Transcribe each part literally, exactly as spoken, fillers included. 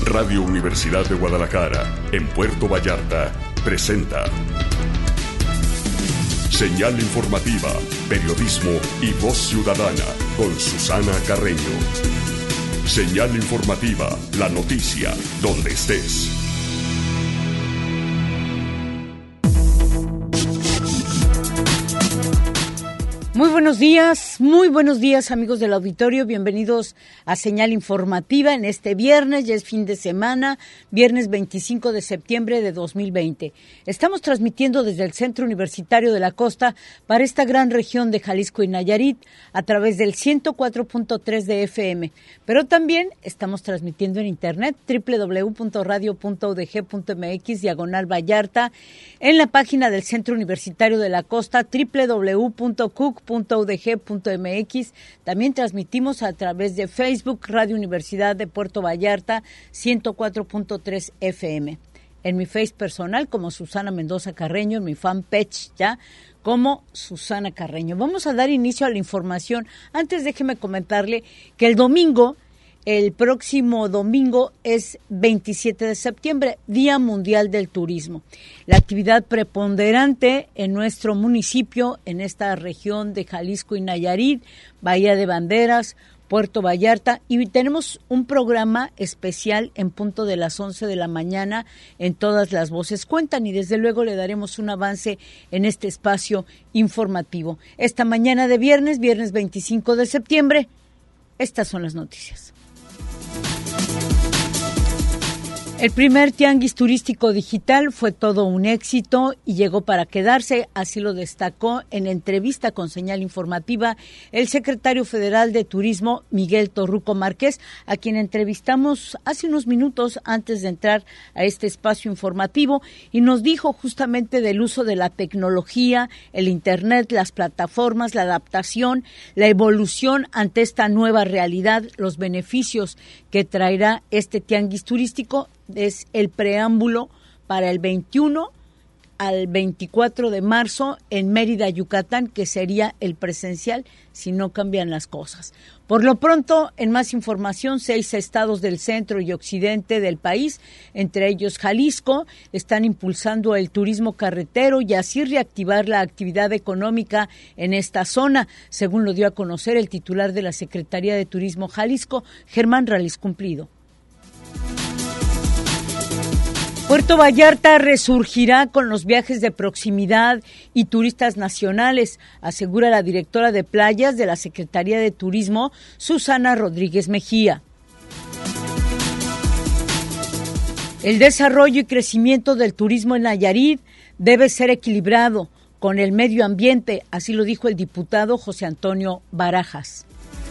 Radio Universidad de Guadalajara, en Puerto Vallarta, presenta Señal Informativa, Periodismo y Voz Ciudadana, con Susana Carreño. Señal Informativa, la noticia, donde estés. Muy buenos días, muy buenos días amigos del auditorio, bienvenidos a Señal Informativa en este viernes, ya es fin de semana, viernes veinticinco de septiembre de dos mil veinte. Estamos transmitiendo desde el Centro Universitario de la Costa para esta gran región de Jalisco y Nayarit a través del ciento cuatro punto tres de F M, pero también estamos transmitiendo en internet doble u doble u doble u punto radio punto u d g punto m x diagonal Vallarta, en la página del Centro Universitario de la Costa doble u doble u doble u punto c u c punto u d g punto m x. También transmitimos a través de Facebook Radio Universidad de Puerto Vallarta ciento cuatro punto tres F M. En mi Face personal como Susana Mendoza Carreño, en mi fanpage ya como Susana Carreño. Vamos a dar inicio a la información. Antes déjeme comentarle que el domingo, el próximo domingo es veintisiete de septiembre, Día Mundial del Turismo. La actividad preponderante en nuestro municipio, en esta región de Jalisco y Nayarit, Bahía de Banderas, Puerto Vallarta, y tenemos un programa especial en punto de las once de la mañana en Todas las Voces Cuentan, y desde luego le daremos un avance en este espacio informativo. Esta mañana de viernes, viernes veinticinco de septiembre, estas son las noticias. El primer tianguis turístico digital fue todo un éxito y llegó para quedarse, así lo destacó en entrevista con Señal Informativa el secretario federal de Turismo, Miguel Torruco Márquez, a quien entrevistamos hace unos minutos antes de entrar a este espacio informativo, y nos dijo justamente del uso de la tecnología, el Internet, las plataformas, la adaptación, la evolución ante esta nueva realidad, los beneficios que traerá este tianguis turístico. Es el preámbulo para el veintiuno al veinticuatro de marzo en Mérida, Yucatán, que sería el presencial si no cambian las cosas. Por lo pronto, en más información, seis estados del centro y occidente del país, entre ellos Jalisco, están impulsando el turismo carretero y así reactivar la actividad económica en esta zona, según lo dio a conocer el titular de la Secretaría de Turismo Jalisco, Germán Rales Cumplido. Puerto Vallarta resurgirá con los viajes de proximidad y turistas nacionales, asegura la directora de playas de la Secretaría de Turismo, Susana Rodríguez Mejía. El desarrollo y crecimiento del turismo en Nayarit debe ser equilibrado con el medio ambiente, así lo dijo el diputado José Antonio Barajas.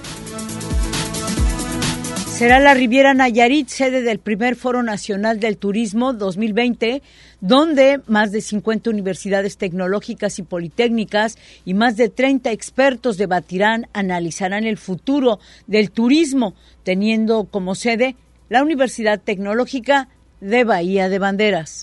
Será la Riviera Nayarit sede del primer Foro Nacional del Turismo dos mil veinte, donde más de cincuenta universidades tecnológicas y politécnicas y más de treinta expertos debatirán, analizarán el futuro del turismo, teniendo como sede la Universidad Tecnológica de Bahía de Banderas.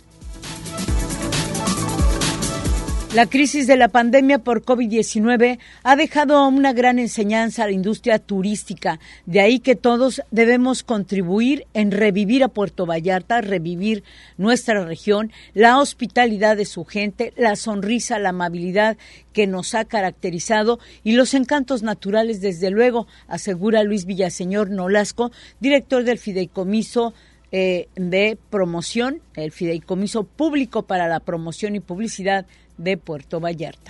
La crisis de la pandemia por COVID diecinueve ha dejado una gran enseñanza a la industria turística. De ahí que todos debemos contribuir en revivir a Puerto Vallarta, revivir nuestra región, la hospitalidad de su gente, la sonrisa, la amabilidad que nos ha caracterizado y los encantos naturales, desde luego, asegura Luis Villaseñor Nolasco, director del Fideicomiso eh, de Promoción, el Fideicomiso Público para la Promoción y Publicidad de Puerto Vallarta.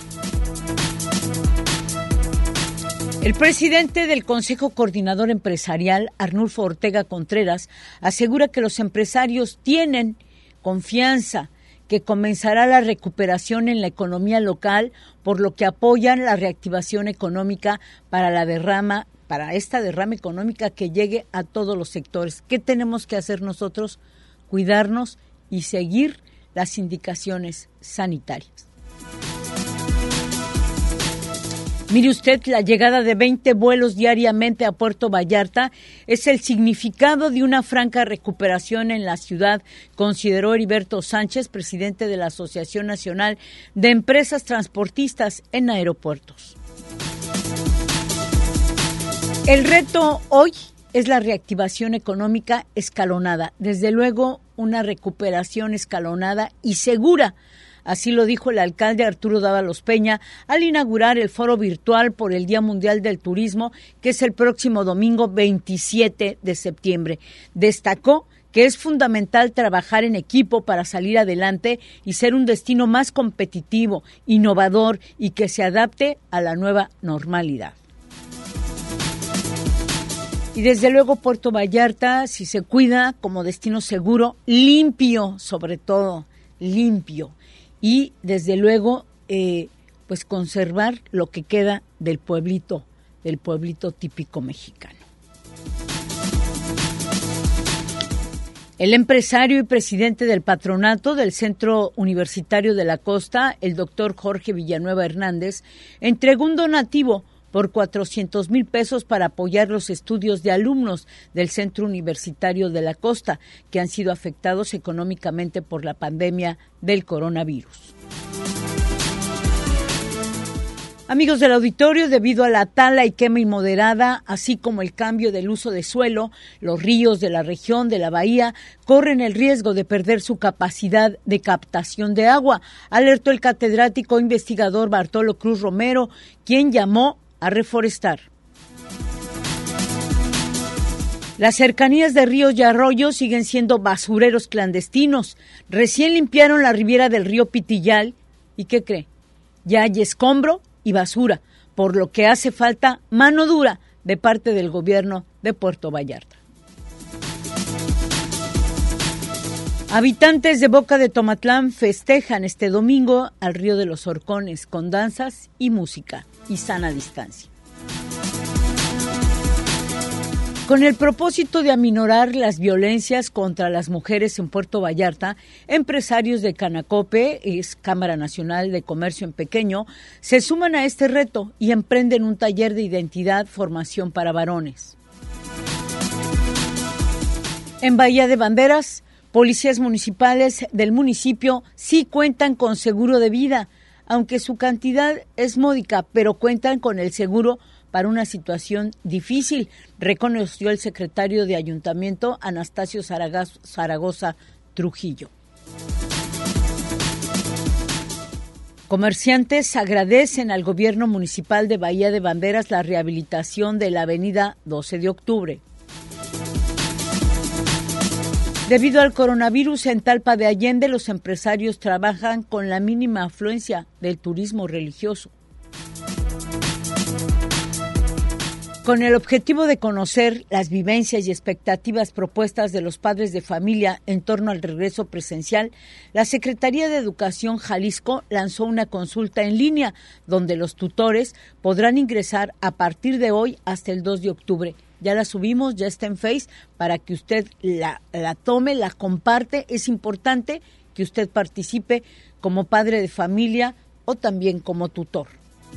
El presidente del Consejo Coordinador Empresarial, Arnulfo Ortega Contreras, asegura que los empresarios tienen confianza que comenzará la recuperación en la economía local, por lo que apoyan la reactivación económica para la derrama, para esta derrama económica que llegue a todos los sectores. ¿Qué tenemos que hacer nosotros? Cuidarnos y seguir las indicaciones sanitarias. Mire usted, la llegada de veinte vuelos diariamente a Puerto Vallarta es el significado de una franca recuperación en la ciudad, consideró Heriberto Sánchez, presidente de la Asociación Nacional de Empresas Transportistas en Aeropuertos. El reto hoy es la reactivación económica escalonada. Desde luego, una recuperación escalonada y segura. Así lo dijo el alcalde Arturo Dávalos Peña al inaugurar el foro virtual por el Día Mundial del Turismo, que es el próximo domingo veintisiete de septiembre. Destacó que es fundamental trabajar en equipo para salir adelante y ser un destino más competitivo, innovador y que se adapte a la nueva normalidad. Y desde luego Puerto Vallarta, si se cuida como destino seguro, limpio sobre todo, limpio. Y desde luego, eh, pues conservar lo que queda del pueblito, del pueblito típico mexicano. El empresario y presidente del patronato del Centro Universitario de la Costa, el doctor Jorge Villanueva Hernández, entregó un donativo por cuatrocientos mil pesos para apoyar los estudios de alumnos del Centro Universitario de la Costa que han sido afectados económicamente por la pandemia del coronavirus. Amigos del auditorio, debido a la tala y quema inmoderada, así como el cambio del uso de suelo, los ríos de la región de la bahía corren el riesgo de perder su capacidad de captación de agua, alertó el catedrático investigador Bartolo Cruz Romero, quien llamó a reforestar. Las cercanías de ríos y arroyos siguen siendo basureros clandestinos. Recién limpiaron la ribera del río Pitillal y ¿qué cree? Ya hay escombro y basura, por lo que hace falta mano dura de parte del gobierno de Puerto Vallarta. Habitantes de Boca de Tomatlán festejan este domingo al Río de los Horcones con danzas y música y sana distancia. Con el propósito de aminorar las violencias contra las mujeres en Puerto Vallarta, empresarios de Canacope, es Cámara Nacional de Comercio en Pequeño, se suman a este reto y emprenden un taller de identidad, formación para varones. En Bahía de Banderas, policías municipales del municipio sí cuentan con seguro de vida, aunque su cantidad es módica, pero cuentan con el seguro para una situación difícil, reconoció el secretario de Ayuntamiento, Anastasio Zaragoza Trujillo. Comerciantes agradecen al gobierno municipal de Bahía de Banderas la rehabilitación de la avenida doce de octubre. Debido al coronavirus en Talpa de Allende, los empresarios trabajan con la mínima afluencia del turismo religioso. Con el objetivo de conocer las vivencias y expectativas propuestas de los padres de familia en torno al regreso presencial, la Secretaría de Educación Jalisco lanzó una consulta en línea donde los tutores podrán ingresar a partir de hoy hasta el dos de octubre. Ya la subimos, ya está en Face, para que usted la, la tome, la comparte. Es importante que usted participe como padre de familia o también como tutor.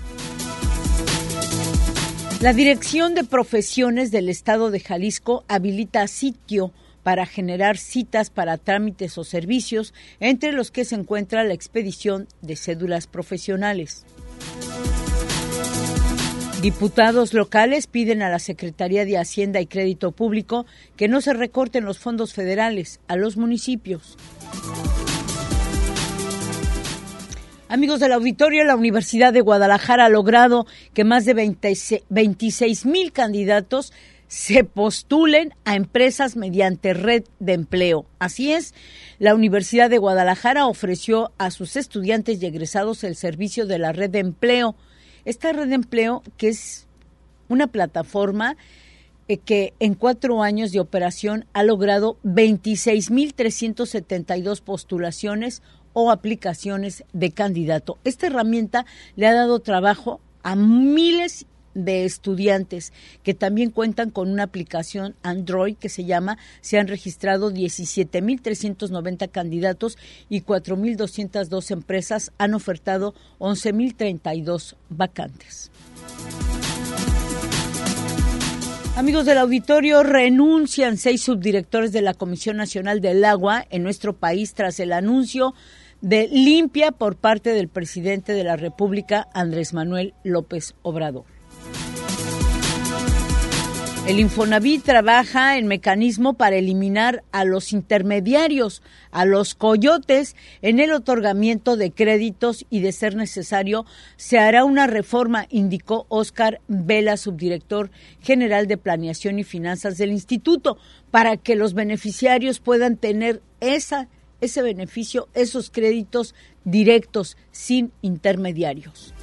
La Dirección de Profesiones del Estado de Jalisco habilita sitio para generar citas para trámites o servicios, entre los que se encuentra la expedición de cédulas profesionales. Diputados locales piden a la Secretaría de Hacienda y Crédito Público que no se recorten los fondos federales a los municipios. Amigos del auditorio, la Universidad de Guadalajara ha logrado que más de veintiséis mil candidatos se postulen a empresas mediante red de empleo. Así es, la Universidad de Guadalajara ofreció a sus estudiantes y egresados el servicio de la red de empleo. Esta red de empleo, que es una plataforma eh, que en cuatro años de operación ha logrado veintiséis mil trescientas setenta y dos postulaciones o aplicaciones de candidato. Esta herramienta le ha dado trabajo a miles de estudiantes que también cuentan con una aplicación Android que se llama, se han registrado diecisiete mil trescientos noventa candidatos y cuatro mil doscientas dos empresas han ofertado once mil treinta y dos vacantes. Amigos del auditorio, renuncian seis subdirectores de la Comisión Nacional del Agua en nuestro país tras el anuncio de limpia por parte del presidente de la República, Andrés Manuel López Obrador. El Infonavit trabaja en mecanismo para eliminar a los intermediarios, a los coyotes, en el otorgamiento de créditos y, de ser necesario, se hará una reforma, indicó Óscar Vela, subdirector general de Planeación y Finanzas del Instituto, para que los beneficiarios puedan tener esa, ese beneficio, esos créditos directos, sin intermediarios.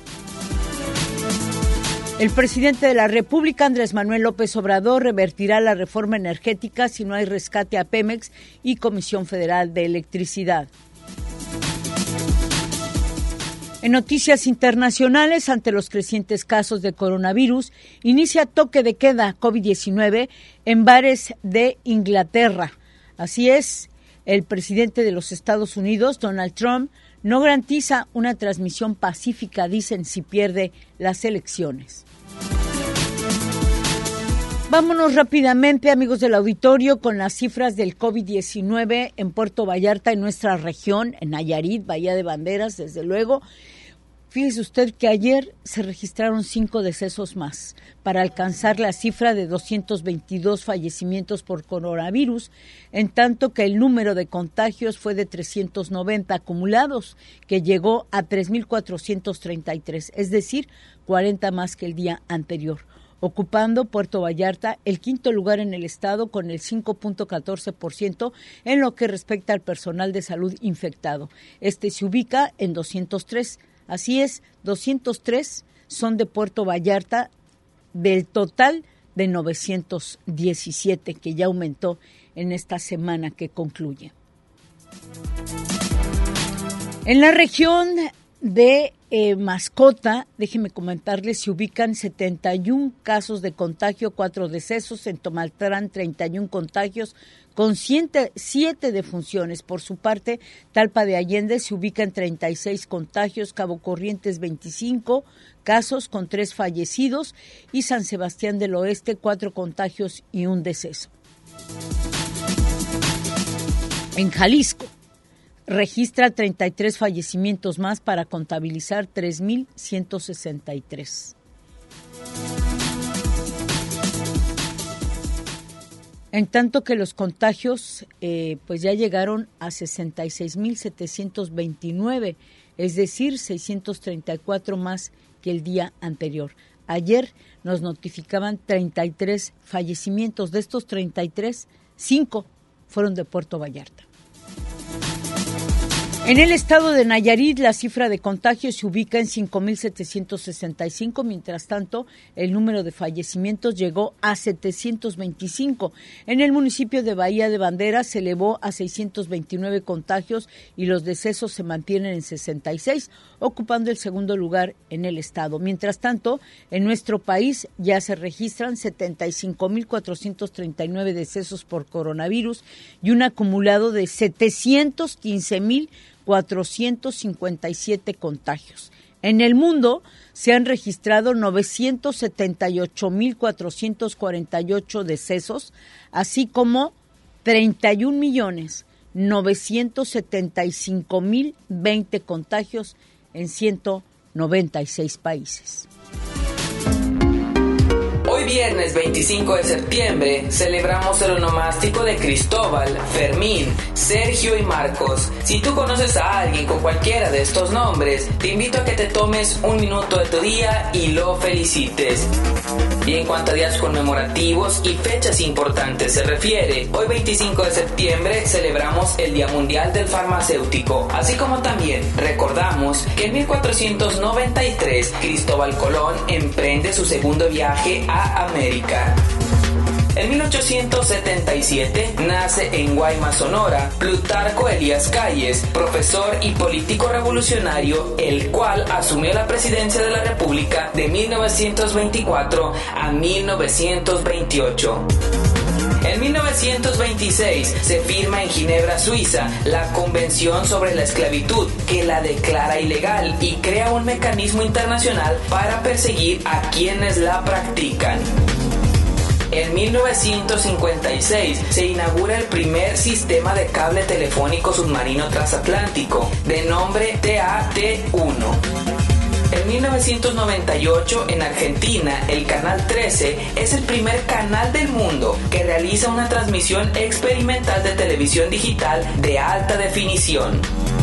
El presidente de la República, Andrés Manuel López Obrador, revertirá la reforma energética si no hay rescate a Pemex y Comisión Federal de Electricidad. En noticias internacionales, ante los crecientes casos de coronavirus, inicia toque de queda COVID diecinueve en bares de Inglaterra. Así es, el presidente de los Estados Unidos, Donald Trump, no garantiza una transmisión pacífica, dicen, si pierde las elecciones. Vámonos rápidamente, amigos del auditorio, con las cifras del COVID diecinueve en Puerto Vallarta, en nuestra región, en Nayarit, Bahía de Banderas, desde luego. Fíjese usted que ayer se registraron cinco decesos más para alcanzar la cifra de doscientos veintidós fallecimientos por coronavirus, en tanto que el número de contagios fue de trescientos noventa acumulados, que llegó a tres mil cuatrocientos treinta y tres, es decir, cuarenta más que el día anterior, ocupando Puerto Vallarta el quinto lugar en el estado con el cinco punto catorce por ciento en lo que respecta al personal de salud infectado. Este se ubica en doscientos tres. Así es, doscientos tres son de Puerto Vallarta del total de novecientos diecisiete que ya aumentó en esta semana que concluye. En la región de eh, Mascota, déjenme comentarles, se ubican setenta y uno casos de contagio, cuatro decesos, en Tomaltrán treinta y uno contagios, con siete defunciones. Por su parte, Talpa de Allende se ubica en treinta y seis contagios, Cabo Corrientes veinticinco casos con tres fallecidos y San Sebastián del Oeste cuatro contagios y un deceso. En Jalisco registra treinta y tres fallecimientos más para contabilizar tres mil ciento sesenta y tres. En tanto que los contagios eh, pues ya llegaron a sesenta y seis mil setecientos veintinueve, es decir, seiscientos treinta y cuatro más que el día anterior. Ayer nos notificaban treinta y tres fallecimientos. De estos treinta y tres, cinco fueron de Puerto Vallarta. En el estado de Nayarit, la cifra de contagios se ubica en cinco mil setecientos sesenta y cinco, mientras tanto, el número de fallecimientos llegó a setecientos veinticinco. En el municipio de Bahía de Banderas se elevó a seiscientos veintinueve contagios y los decesos se mantienen en sesenta y seis, ocupando el segundo lugar en el estado. Mientras tanto, en nuestro país ya se registran setenta y cinco mil cuatrocientos treinta y nueve decesos por coronavirus y un acumulado de setecientos quince mil cuatrocientos cincuenta y siete contagios. En el mundo se han registrado novecientos setenta y ocho mil cuatrocientos cuarenta y ocho decesos, así como treinta y un millones novecientos setenta y cinco mil veinte contagios en ciento noventa y seis países. Hoy viernes veinticinco de septiembre celebramos el onomástico de Cristóbal, Fermín, Sergio y Marcos. Si tú conoces a alguien con cualquiera de estos nombres, te invito a que te tomes un minuto de tu día y lo felicites. Y en cuanto a días conmemorativos y fechas importantes se refiere, hoy veinticinco de septiembre celebramos el Día Mundial del Farmacéutico, así como también recordamos que en mil cuatrocientos noventa y tres Cristóbal Colón emprende su segundo viaje a América. En mil ochocientos setenta y siete nace en Guaymas, Sonora, Plutarco Elías Calles, profesor y político revolucionario, el cual asumió la presidencia de la República de mil novecientos veinticuatro a mil novecientos veintiocho. En mil novecientos veintiséis se firma en Ginebra, Suiza, la Convención sobre la Esclavitud, que la declara ilegal y crea un mecanismo internacional para perseguir a quienes la practican. En mil novecientos cincuenta y seis se inaugura el primer sistema de cable telefónico submarino transatlántico, de nombre T A T uno. En mil novecientos noventa y ocho, en Argentina, el Canal trece es el primer canal del mundo que realiza una transmisión experimental de televisión digital de alta definición.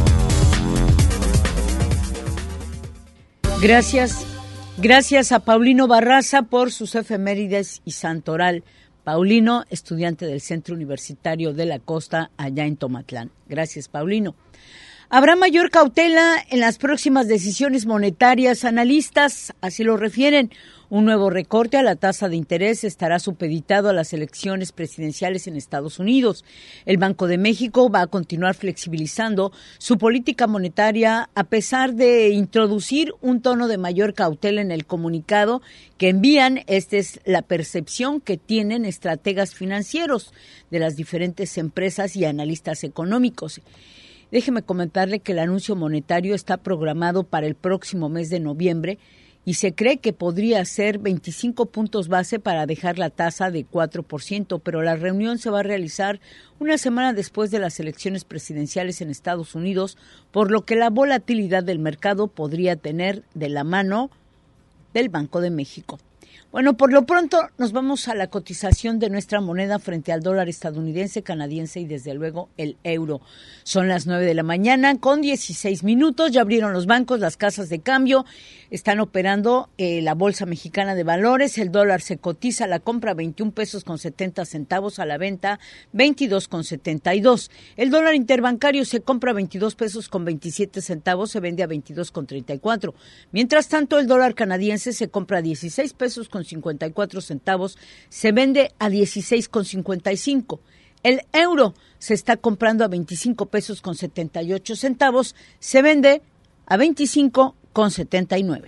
Gracias, gracias a Paulino Barraza por sus efemérides y santoral. Paulino, estudiante del Centro Universitario de la Costa, allá en Tomatlán. Gracias, Paulino. Habrá mayor cautela en las próximas decisiones monetarias. Analistas así lo refieren. Un nuevo recorte a la tasa de interés estará supeditado a las elecciones presidenciales en Estados Unidos. El Banco de México va a continuar flexibilizando su política monetaria a pesar de introducir un tono de mayor cautela en el comunicado que envían. Esta es la percepción que tienen estrategas financieros de las diferentes empresas y analistas económicos. Déjeme comentarle que el anuncio monetario está programado para el próximo mes de noviembre y se cree que podría ser veinticinco puntos base para dejar la tasa de cuatro por ciento, pero la reunión se va a realizar una semana después de las elecciones presidenciales en Estados Unidos, por lo que la volatilidad del mercado podría tener de la mano del Banco de México. Bueno, por lo pronto nos vamos a la cotización de nuestra moneda frente al dólar estadounidense, canadiense y desde luego el euro. Son las nueve de la mañana con dieciséis minutos. Ya abrieron los bancos, las casas de cambio. Están operando eh, la Bolsa Mexicana de Valores. El dólar se cotiza a la compra veintiún pesos con setenta centavos, a la venta veintidós con setenta y dos. El dólar interbancario se compra a veintidós pesos con veintisiete centavos, se vende a veintidós con treinta y cuatro. Mientras tanto, el dólar canadiense se compra a dieciséis pesos con cincuenta y cuatro centavos, se vende a dieciséis con cincuenta y cinco. El euro se está comprando a veinticinco pesos con setenta y ocho centavos, se vende a veinticinco con setenta y nueve.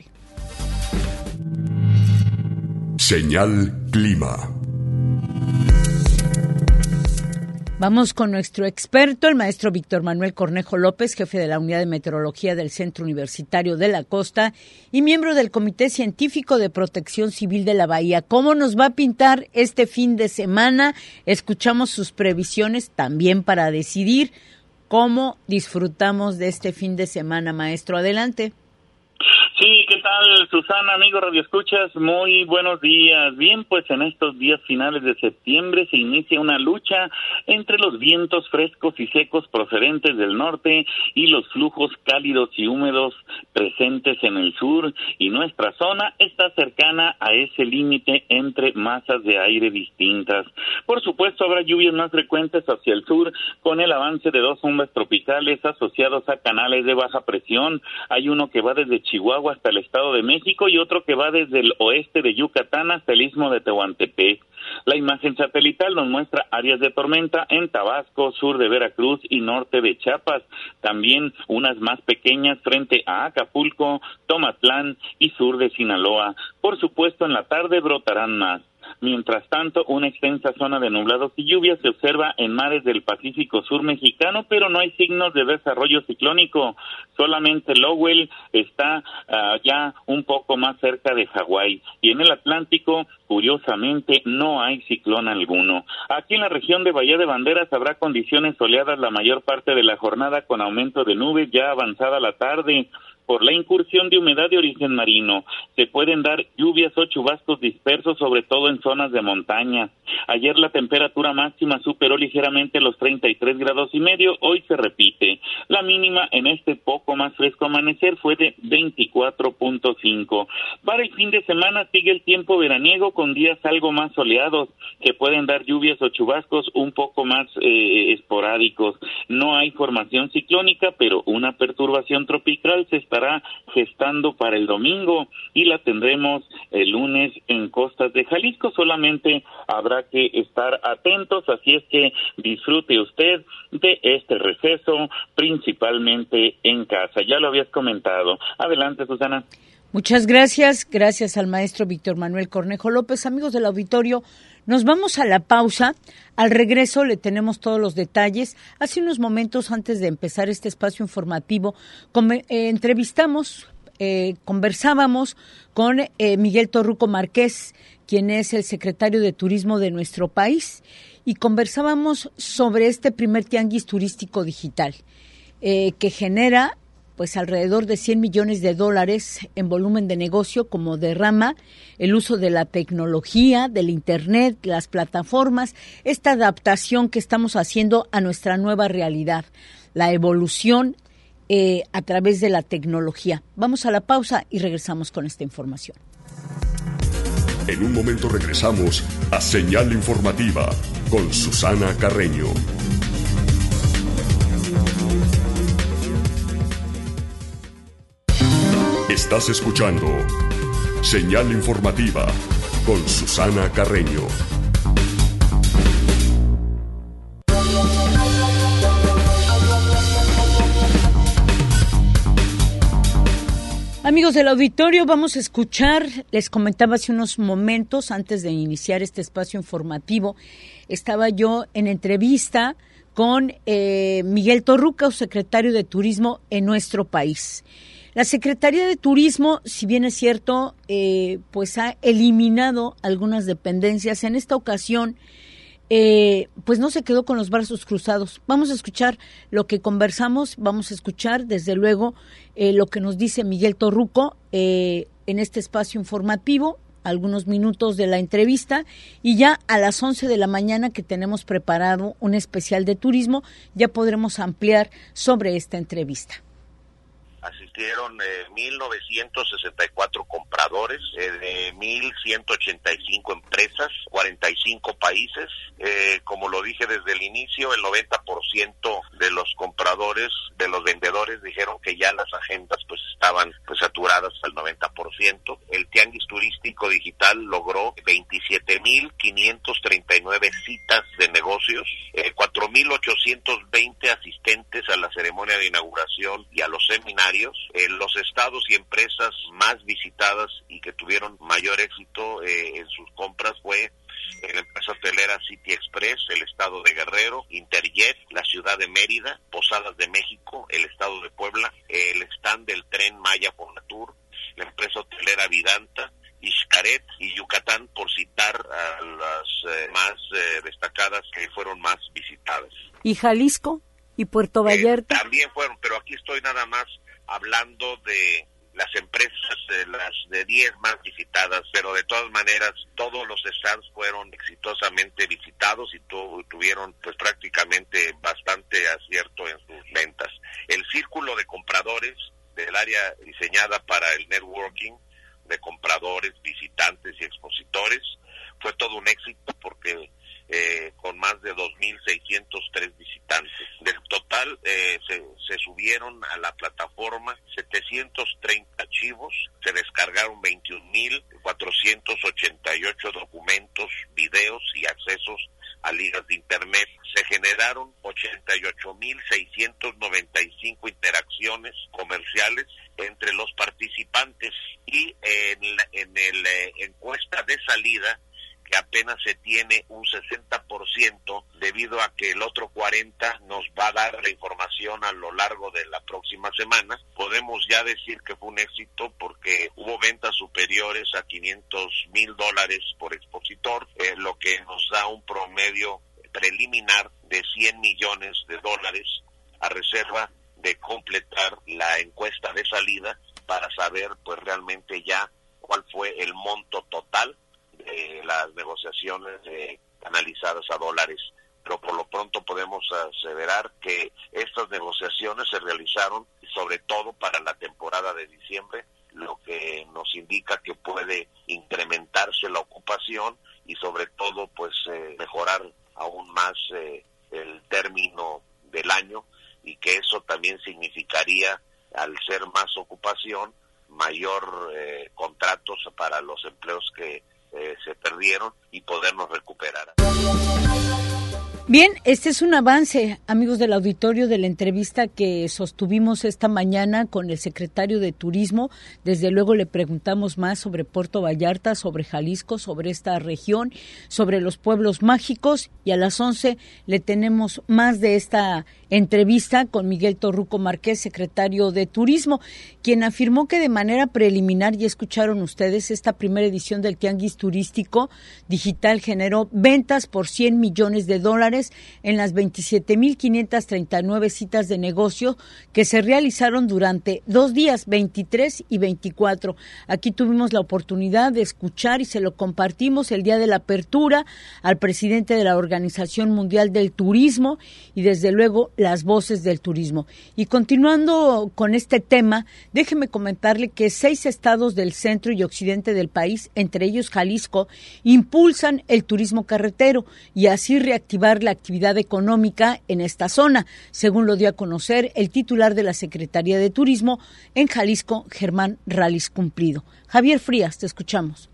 Señal Clima. Vamos con nuestro experto, el maestro Víctor Manuel Cornejo López, jefe de la Unidad de Meteorología del Centro Universitario de la Costa y miembro del Comité Científico de Protección Civil de la Bahía. ¿Cómo nos va a pintar este fin de semana? Escuchamos sus previsiones también para decidir cómo disfrutamos de este fin de semana, maestro. Adelante. Sí, ¿qué tal, Susana, amigo Radio Escuchas? Muy buenos días. Bien, pues en estos días finales de septiembre se inicia una lucha entre los vientos frescos y secos procedentes del norte y los flujos cálidos y húmedos presentes en el sur, y nuestra zona está cercana a ese límite entre masas de aire distintas. Por supuesto, habrá lluvias más frecuentes hacia el sur con el avance de dos ondas tropicales asociados a canales de baja presión. Hay uno que va desde Chihuahua hasta el Estado de México y otro que va desde el oeste de Yucatán hasta el Istmo de Tehuantepec. La imagen satelital nos muestra áreas de tormenta en Tabasco, sur de Veracruz y norte de Chiapas. También unas más pequeñas frente a Acapulco, Tomatlán y sur de Sinaloa. Por supuesto, en la tarde brotarán más. Mientras tanto, una extensa zona de nublados y lluvias se observa en mares del Pacífico Sur mexicano, pero no hay signos de desarrollo ciclónico. Solamente Lowell está uh, ya un poco más cerca de Hawái. Y en el Atlántico, curiosamente, no hay ciclón alguno. Aquí en la región de Bahía de Banderas habrá condiciones soleadas la mayor parte de la jornada, con aumento de nubes ya avanzada la tarde. Por la incursión de humedad de origen marino, se pueden dar lluvias o chubascos dispersos, sobre todo en zonas de montaña. Ayer la temperatura máxima superó ligeramente los treinta y tres grados y medio, hoy se repite. La mínima en este poco más fresco amanecer fue de veinticuatro punto cinco. Para el fin de semana sigue el tiempo veraniego con días algo más soleados, que pueden dar lluvias o chubascos un poco más eh, esporádicos. No hay formación ciclónica, pero una perturbación tropical se está estará gestando para el domingo y la tendremos el lunes en costas de Jalisco. Solamente habrá que estar atentos, así es que disfrute usted de este receso, principalmente en casa. Ya lo habías comentado. Adelante, Susana. Muchas gracias, gracias al maestro Víctor Manuel Cornejo López. Amigos del auditorio, nos vamos a la pausa. Al regreso le tenemos todos los detalles. Hace unos momentos, antes de empezar este espacio informativo, con, eh, entrevistamos, eh, conversábamos con eh, Miguel Torruco Márquez, quien es el secretario de Turismo de nuestro país, y conversábamos sobre este primer tianguis turístico digital, eh, que genera pues alrededor de cien millones de dólares en volumen de negocio como derrama el uso de la tecnología, del Internet, las plataformas, esta adaptación que estamos haciendo a nuestra nueva realidad, la evolución eh, a través de la tecnología. Vamos a la pausa y regresamos con esta información. En un momento regresamos a Señal Informativa con Susana Carreño. Estás escuchando Señal Informativa con Susana Carreño. Amigos del auditorio, vamos a escuchar, les comentaba hace unos momentos, antes de iniciar este espacio informativo, estaba yo en entrevista con eh, Miguel Torruco, secretario de Turismo en nuestro país. La Secretaría de Turismo, si bien es cierto, eh, pues ha eliminado algunas dependencias. En esta ocasión, eh, pues no se quedó con los brazos cruzados. Vamos a escuchar lo que conversamos, vamos a escuchar desde luego eh, lo que nos dice Miguel Torruco eh, en este espacio informativo, algunos minutos de la entrevista, y ya a las once de la mañana que tenemos preparado un especial de turismo, ya podremos ampliar sobre esta entrevista. Asistieron eh, mil novecientos sesenta y cuatro compradores eh, de mil ciento ochenta y cinco empresas, cuarenta y cinco países. Eh, como lo dije desde el inicio, el noventa por ciento de los compradores, de los vendedores, dijeron que ya las agendas pues estaban pues saturadas al noventa por ciento. El Tianguis Turístico Digital logró veintisiete mil quinientos treinta y nueve citas de negocios, eh, cuatro mil ochocientos veinte asistentes a la ceremonia de inauguración y a los seminarios. Eh, los estados y empresas más visitadas y que tuvieron mayor éxito eh, en sus compras fue la empresa hotelera City Express, el estado de Guerrero, Interjet, la ciudad de Mérida, Posadas de México, el estado de Puebla, el stand del tren Maya Fonatur, la empresa hotelera Vidanta, Xcaret y Yucatán, por citar a las eh, más eh, destacadas que fueron más visitadas. ¿Y Jalisco? ¿Y Puerto Vallarta? Eh, también fueron, pero aquí estoy nada más hablando de las empresas, de las de diez más visitadas, pero de todas maneras todos los stands fueron exitosamente visitados y tu, tuvieron pues prácticamente bastante acierto en sus ventas. El círculo de compradores del área diseñada para el networking de compradores, visitantes y expositores fue todo un éxito porque Eh, con más de dos mil seiscientos tres visitantes. Del total eh, se, se subieron a la plataforma setecientos treinta archivos, se descargaron veintiún mil cuatrocientos ochenta y ocho documentos, videos y accesos a ligas de internet. Se generaron ochenta y ocho mil seiscientos noventa y cinco interacciones comerciales entre los participantes y en, la, en el eh, encuesta de salida, que apenas se tiene un sesenta por ciento debido a que el otro cuarenta por ciento nos va a dar la información a lo largo de la próxima semana. Podemos ya decir que fue un éxito porque hubo ventas superiores a quinientos mil dólares por expositor, eh, lo que nos da un promedio preliminar de cien millones de dólares a reserva de completar la encuesta de salida para saber pues realmente ya cuál fue el monto total de las negociaciones eh, canalizadas a dólares. Pero por lo pronto podemos aseverar que estas negociaciones se realizaron sobre todo para la temporada de diciembre, lo que nos indica que puede incrementarse la ocupación y sobre todo pues eh, mejorar aún más eh, el término del año, y que eso también significaría, al ser más ocupación, mayor eh, contratos para los empleos que eh, se perdieron y podernos recuperar. Bien, este es un avance, amigos del auditorio, de la entrevista que sostuvimos esta mañana con el secretario de Turismo. Desde luego le preguntamos más sobre Puerto Vallarta, sobre Jalisco, sobre esta región, sobre los pueblos mágicos, y a las once le tenemos más de esta entrevista con Miguel Torruco Márquez, secretario de Turismo, quien afirmó que de manera preliminar, ya escucharon ustedes, esta primera edición del Tianguis Turístico Digital generó ventas por cien millones de dólares dólares en las veintisiete mil quinientas treinta y nueve citas de negocio que se realizaron durante dos días, veintitrés y veinticuatro. Aquí tuvimos la oportunidad de escuchar y se lo compartimos el día de la apertura al presidente de la Organización Mundial del Turismo y desde luego las voces del turismo. Y continuando con este tema, déjeme comentarle que seis estados del centro y occidente del país, entre ellos Jalisco, impulsan el turismo carretero y así reactivar la actividad económica en esta zona, según lo dio a conocer el titular de la Secretaría de Turismo en Jalisco, Germán Rallis Cumplido. Javier Frías, te escuchamos.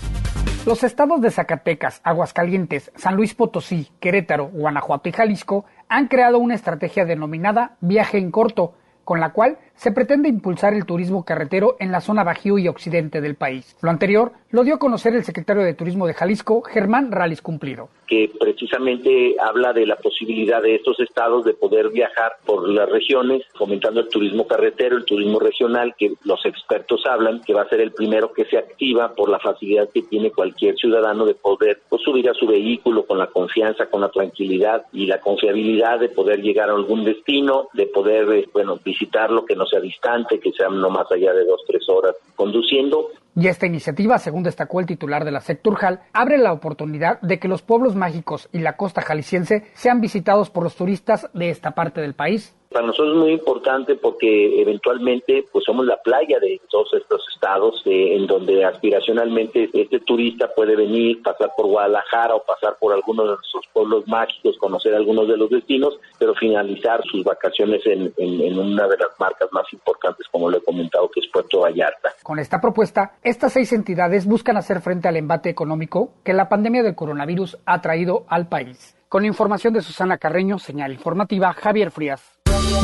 Los estados de Zacatecas, Aguascalientes, San Luis Potosí, Querétaro, Guanajuato y Jalisco han creado una estrategia denominada Viaje en Corto, con la cual se pretende impulsar el turismo carretero en la zona bajío y occidente del país. Lo anterior lo dio a conocer el secretario de Turismo de Jalisco, Germán Rallis Cumplido. Que precisamente habla de la posibilidad de estos estados de poder viajar por las regiones, fomentando el turismo carretero, el turismo regional, que los expertos hablan que va a ser el primero que se activa por la facilidad que tiene cualquier ciudadano de poder pues, subir a su vehículo con la confianza, con la tranquilidad y la confiabilidad de poder llegar a algún destino, de poder, eh, bueno, visitarlo, que no sea distante, que sea no más allá de dos, tres horas conduciendo. Y esta iniciativa, según destacó el titular de la Secturjal, abre la oportunidad de que los pueblos mágicos y la costa jalisciense sean visitados por los turistas de esta parte del país. Para nosotros es muy importante porque eventualmente pues somos la playa de todos estos estados eh, en donde aspiracionalmente este turista puede venir, pasar por Guadalajara o pasar por algunos de nuestros pueblos mágicos, conocer algunos de los destinos, pero finalizar sus vacaciones en, en, en una de las marcas más importantes, como lo he comentado, que es Puerto Vallarta. Con esta propuesta, estas seis entidades buscan hacer frente al embate económico que la pandemia del coronavirus ha traído al país. Con información de Susana Carreño, señal informativa, Javier Frías.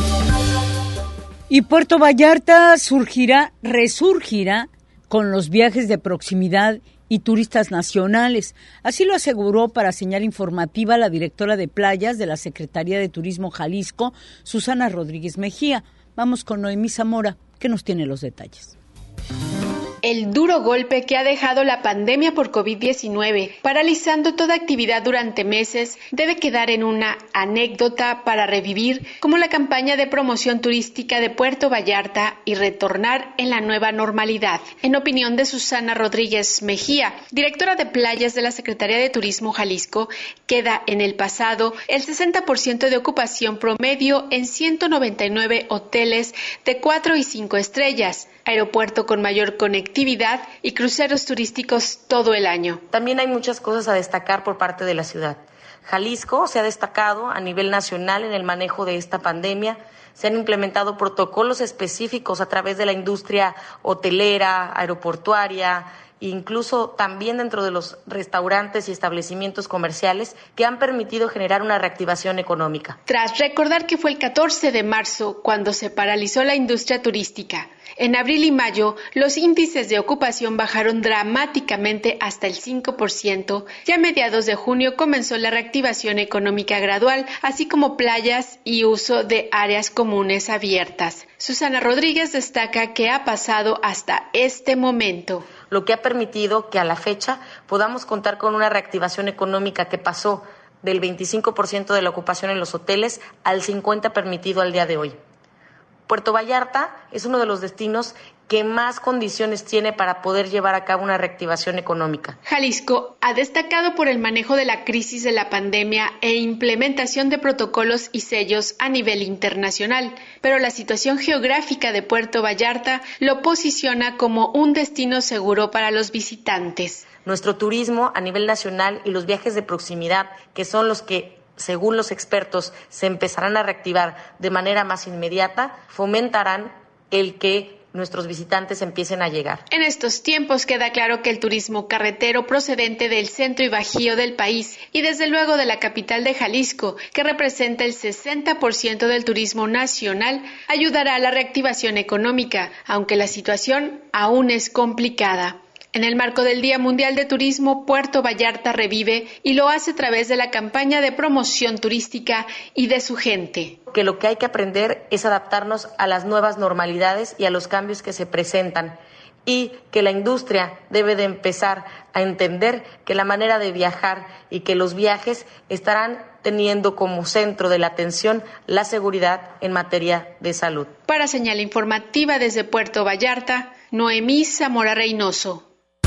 Y Puerto Vallarta surgirá, resurgirá con los viajes de proximidad y turistas nacionales. Así lo aseguró para señal informativa la directora de playas de la Secretaría de Turismo Jalisco, Susana Rodríguez Mejía. Vamos con Noemí Zamora, que nos tiene los detalles. El duro golpe que ha dejado la pandemia por covid diecinueve, paralizando toda actividad durante meses, debe quedar en una anécdota para revivir, como la campaña de promoción turística de Puerto Vallarta y retornar en la nueva normalidad. En opinión de Susana Rodríguez Mejía, directora de playas de la Secretaría de Turismo Jalisco, queda en el pasado el sesenta por ciento de ocupación promedio en ciento noventa y nueve hoteles de cuatro y cinco estrellas, aeropuerto con mayor conectividad y cruceros turísticos todo el año. También hay muchas cosas a destacar por parte de la ciudad. Jalisco se ha destacado a nivel nacional en el manejo de esta pandemia. Se han implementado protocolos específicos a través de la industria hotelera, aeroportuaria, e incluso también dentro de los restaurantes y establecimientos comerciales que han permitido generar una reactivación económica. Tras recordar que fue el catorce de marzo cuando se paralizó la industria turística, en abril y mayo los índices de ocupación bajaron dramáticamente hasta el cinco por ciento y a mediados de junio comenzó la reactivación económica gradual, así como playas y uso de áreas comunes abiertas. Susana Rodríguez destaca que ha pasado hasta este momento, lo que ha permitido que a la fecha podamos contar con una reactivación económica que pasó del veinticinco por ciento de la ocupación en los hoteles al cincuenta por ciento permitido al día de hoy. Puerto Vallarta es uno de los destinos que más condiciones tiene para poder llevar a cabo una reactivación económica. Jalisco ha destacado por el manejo de la crisis de la pandemia e implementación de protocolos y sellos a nivel internacional, pero la situación geográfica de Puerto Vallarta lo posiciona como un destino seguro para los visitantes. Nuestro turismo a nivel nacional y los viajes de proximidad, que son los que según los expertos, se empezarán a reactivar de manera más inmediata, fomentarán el que nuestros visitantes empiecen a llegar. En estos tiempos queda claro que el turismo carretero procedente del centro y bajío del país y desde luego de la capital de Jalisco, que representa el sesenta por ciento del turismo nacional, ayudará a la reactivación económica, aunque la situación aún es complicada. En el marco del Día Mundial de Turismo, Puerto Vallarta revive y lo hace a través de la campaña de promoción turística y de su gente. Que lo que hay que aprender es adaptarnos a las nuevas normalidades y a los cambios que se presentan. y que la industria debe de empezar a entender que la manera de viajar y que los viajes estarán teniendo como centro de la atención la seguridad en materia de salud. Para Señal Informativa desde Puerto Vallarta, Noemí Zamora Reynoso.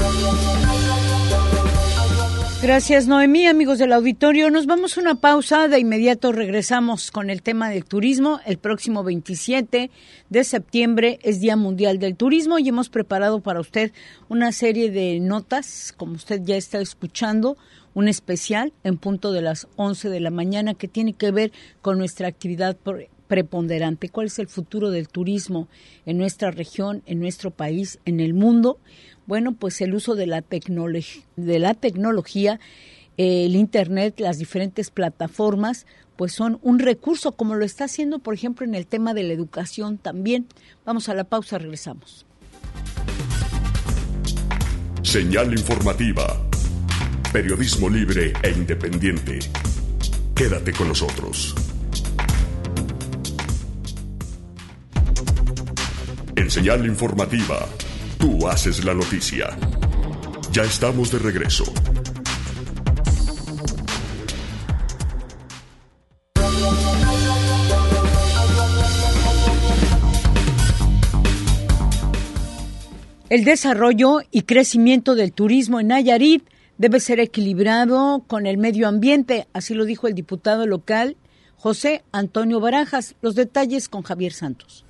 Gracias, Noemí. Amigos del auditorio, nos vamos a una pausa. De inmediato regresamos con el tema del turismo. El próximo veintisiete de septiembre es Día Mundial del Turismo y hemos preparado para usted una serie de notas, como usted ya está escuchando, un especial en punto de las once de la mañana que tiene que ver con nuestra actividad preponderante. ¿Cuál es el futuro del turismo en nuestra región, en nuestro país, en el mundo? Bueno, pues el uso de la tecnología, de la tecnología, eh, el Internet, las diferentes plataformas, pues son un recurso, como lo está haciendo, por ejemplo, en el tema de la educación también. Vamos a la pausa, regresamos. Señal informativa. Periodismo libre e independiente. Quédate con nosotros. En Señal informativa, tú haces la noticia. Ya estamos de regreso. El desarrollo y crecimiento del turismo en Nayarit debe ser equilibrado con el medio ambiente, así lo dijo el diputado local José Antonio Barajas. Los detalles con Javier Santos.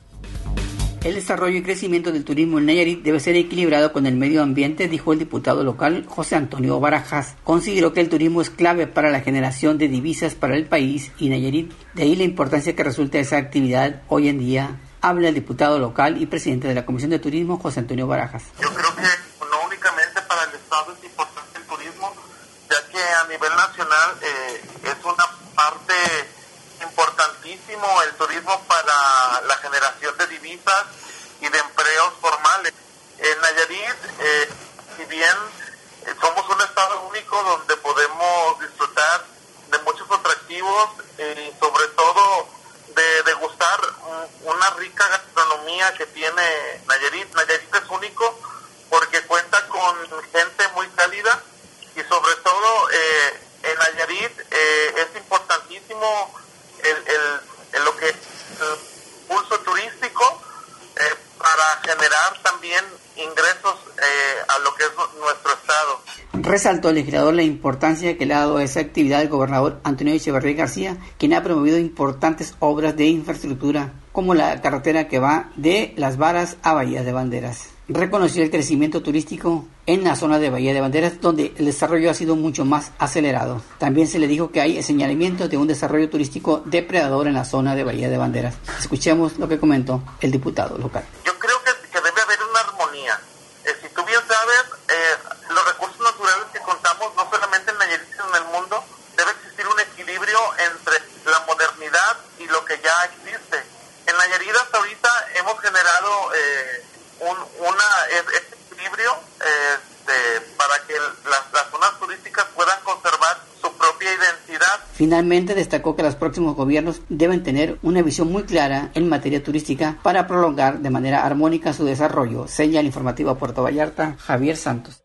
El desarrollo y crecimiento del turismo en Nayarit debe ser equilibrado con el medio ambiente, dijo el diputado local José Antonio Barajas. Consideró que el turismo es clave para la generación de divisas para el país y Nayarit, de ahí la importancia que resulta esa actividad hoy en día. Habla el diputado local y presidente de la Comisión de Turismo, José Antonio Barajas. Yo creo que no únicamente para el Estado es importante el turismo, ya que a nivel nacional eh, es una parte importantísimo el turismo para la generación de divisas y de empleos formales. En Nayarit, eh, si bien eh, somos un estado único donde podemos disfrutar de muchos atractivos y eh, sobre todo de degustar un, una rica gastronomía que tiene Nayarit. Nayarit es único porque cuenta con gente muy cálida y sobre todo eh, en Nayarit eh, es importantísimo El, el, el lo que el pulso turístico eh, para generar también ingresos eh, a lo que es nuestro estado. Resaltó el legislador la importancia que le ha dado a esa actividad el gobernador Antonio Echeverría García, quien ha promovido importantes obras de infraestructura, como la carretera que va de Las Varas a Bahía de Banderas. Reconoció el crecimiento turístico en la zona de Bahía de Banderas, donde el desarrollo ha sido mucho más acelerado. También se le dijo que hay señalamiento de un desarrollo turístico depredador en la zona de Bahía de Banderas. Escuchemos lo que comentó el diputado local. Yo creo que, que debe haber una armonía. Eh, si tú bien sabes, eh, los recursos naturales que contamos, no solamente en Nayarit, sino en el mundo, debe existir un equilibrio entre la modernidad y lo que ya existe. En Nayarit hasta ahorita hemos generado eh, un una, este equilibrio eh, de, para que las, las zonas turísticas puedan conservar su propia identidad. Finalmente destacó que los próximos gobiernos deben tener una visión muy clara en materia turística para prolongar de manera armónica su desarrollo. Señal informativa Puerto Vallarta, Javier Santos.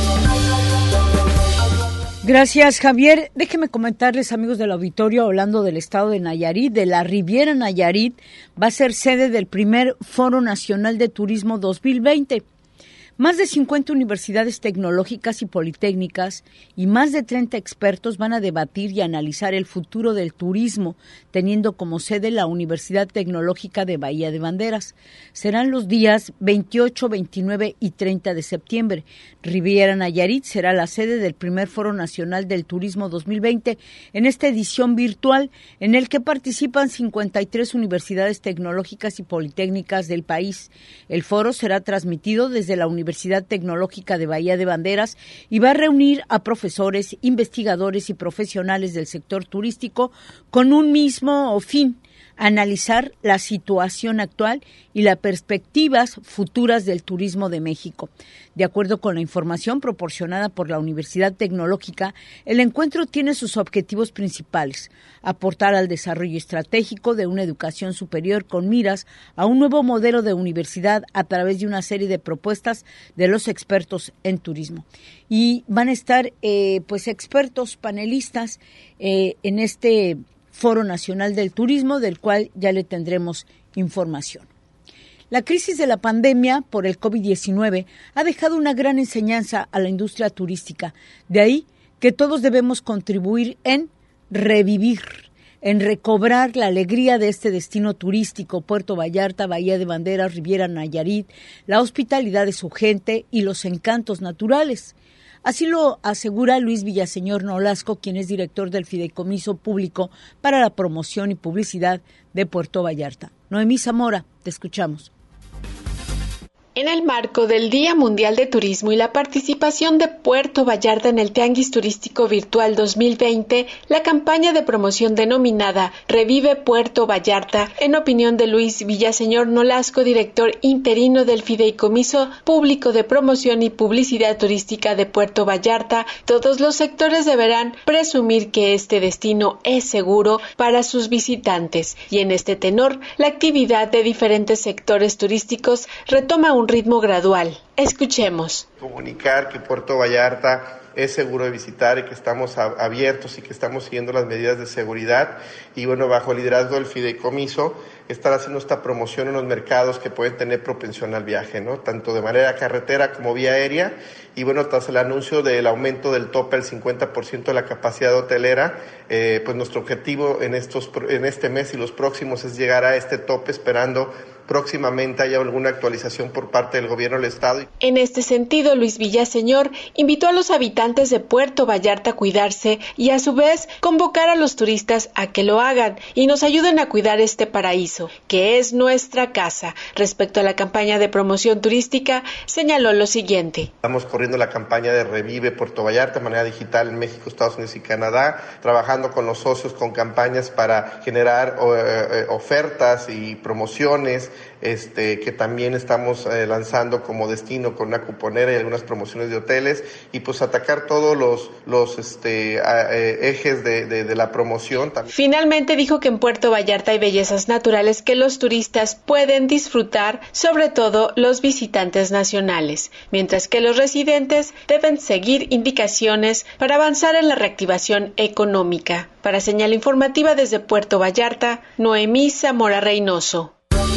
Gracias, Javier. Déjenme comentarles, amigos del auditorio, hablando del estado de Nayarit, de la Riviera Nayarit, va a ser sede del primer Foro Nacional de Turismo dos mil veinte. Más de cincuenta universidades tecnológicas y politécnicas y más de treinta expertos van a debatir y analizar el futuro del turismo, teniendo como sede la Universidad Tecnológica de Bahía de Banderas. Serán los días veintiocho, veintinueve y treinta de septiembre. Riviera Nayarit será la sede del primer Foro Nacional del Turismo dos mil veinte en esta edición virtual en el que participan cincuenta y tres universidades tecnológicas y politécnicas del país. El foro será transmitido desde la Universidad Universidad Tecnológica de Bahía de Banderas y va a reunir a profesores, investigadores y profesionales del sector turístico con un mismo fin: analizar la situación actual y las perspectivas futuras del turismo de México. De acuerdo con la información proporcionada por la Universidad Tecnológica, el encuentro tiene sus objetivos principales: aportar al desarrollo estratégico de una educación superior con miras a un nuevo modelo de universidad a través de una serie de propuestas de los expertos en turismo. Y van a estar eh, pues expertos panelistas eh, en este Foro Nacional del Turismo, del cual ya le tendremos información. La crisis de la pandemia por el COVID diecinueve ha dejado una gran enseñanza a la industria turística. De ahí que todos debemos contribuir en revivir, en recobrar la alegría de este destino turístico: Puerto Vallarta, Bahía de Banderas, Riviera Nayarit, la hospitalidad de su gente y los encantos naturales. Así lo asegura Luis Villaseñor Nolasco, quien es director del Fideicomiso Público para la Promoción y Publicidad de Puerto Vallarta. Noemí Zamora, te escuchamos. En el marco del Día Mundial de Turismo y la participación de Puerto Vallarta en el Tianguis Turístico Virtual dos mil veinte, la campaña de promoción denominada Revive Puerto Vallarta, en opinión de Luis Villaseñor Nolasco, director interino del Fideicomiso Público de Promoción y Publicidad Turística de Puerto Vallarta, todos los sectores deberán presumir que este destino es seguro para sus visitantes, y en este tenor, la actividad de diferentes sectores turísticos retoma un ritmo gradual. Escuchemos. Comunicar que Puerto Vallarta es seguro de visitar y que estamos a, abiertos y que estamos siguiendo las medidas de seguridad, y bueno, bajo el liderazgo del Fideicomiso, estar haciendo esta promoción en los mercados que pueden tener propensión al viaje, ¿no? Tanto de manera carretera como vía aérea. Y bueno, tras el anuncio del aumento del tope al cincuenta por ciento de la capacidad hotelera, eh, pues nuestro objetivo en estos en este mes y los próximos es llegar a este tope, esperando próximamente haya alguna actualización por parte del gobierno del estado. En este sentido, Luis Villaseñor invitó a los habitantes de Puerto Vallarta a cuidarse y a su vez convocar a los turistas a que lo hagan y nos ayuden a cuidar este paraíso, que es nuestra casa. Respecto a la campaña de promoción turística, señaló lo siguiente. Estamos corriendo la campaña de Revive Puerto Vallarta de manera digital en México, Estados Unidos y Canadá, trabajando con los socios con campañas para generar eh, ofertas y promociones, Este, que también estamos eh, lanzando como destino con una cuponera y algunas promociones de hoteles, y pues atacar todos los, los este, eh, ejes de, de, de la promoción. Finalmente dijo que en Puerto Vallarta hay bellezas naturales que los turistas pueden disfrutar, sobre todo los visitantes nacionales, mientras que los residentes deben seguir indicaciones para avanzar en la reactivación económica. Para Señal Informativa desde Puerto Vallarta, Noemí Zamora Reynoso.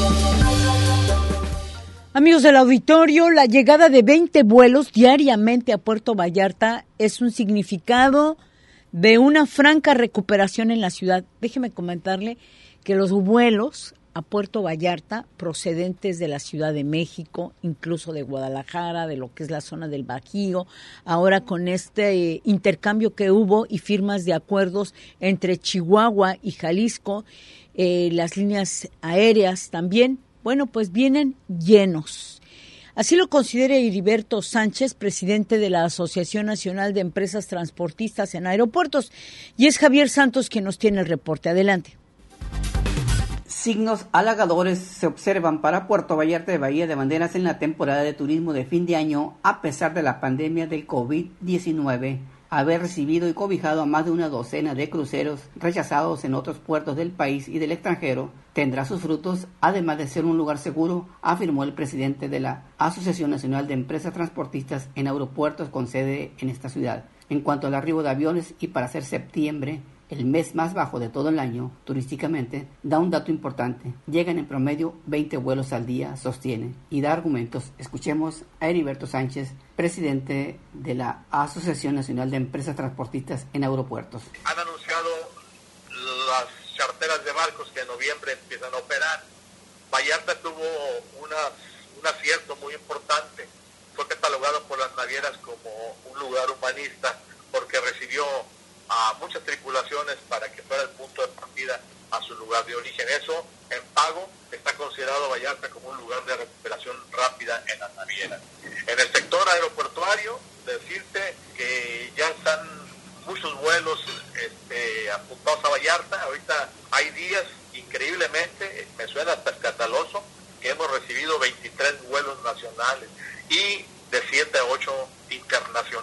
Amigos del auditorio, la llegada de veinte vuelos diariamente a Puerto Vallarta es un significado de una franca recuperación en la ciudad. Déjeme comentarle que los vuelos a Puerto Vallarta procedentes de la Ciudad de México, incluso de Guadalajara, de lo que es la zona del Bajío, ahora con este eh, intercambio que hubo y firmas de acuerdos entre Chihuahua y Jalisco, eh, las líneas aéreas también, bueno, pues vienen llenos. Así lo considera Heriberto Sánchez, presidente de la Asociación Nacional de Empresas Transportistas en Aeropuertos. Y es Javier Santos quien nos tiene el reporte. Adelante. Signos halagadores se observan para Puerto Vallarta de Bahía de Banderas en la temporada de turismo de fin de año, a pesar de la pandemia del COVID diecinueve. Haber recibido y cobijado a más de una docena de cruceros rechazados en otros puertos del país y del extranjero tendrá sus frutos, además de ser un lugar seguro, afirmó el presidente de la Asociación Nacional de Empresas Transportistas en Aeropuertos con sede en esta ciudad. En cuanto al arribo de aviones, y para ser septiembre, el mes más bajo de todo el año, turísticamente, da un dato importante. Llegan en promedio veinte vuelos al día, sostiene, y da argumentos. Escuchemos a Heriberto Sánchez, presidente de la Asociación Nacional de Empresas Transportistas en Aeropuertos. Han anunciado las charteras de barcos que en noviembre empiezan a operar. Vallarta tuvo una, un acierto muy importante. Fue catalogado por las navieras como un lugar humanista porque recibió a muchas tripulaciones para que fuera el punto de partida a su lugar de origen. Eso, en pago, está considerado Vallarta como un lugar de recuperación rápida en las navieras. En el sector aeroportuario, decirte que ya están muchos vuelos este, apuntados a Vallarta. Ahorita hay días increíbles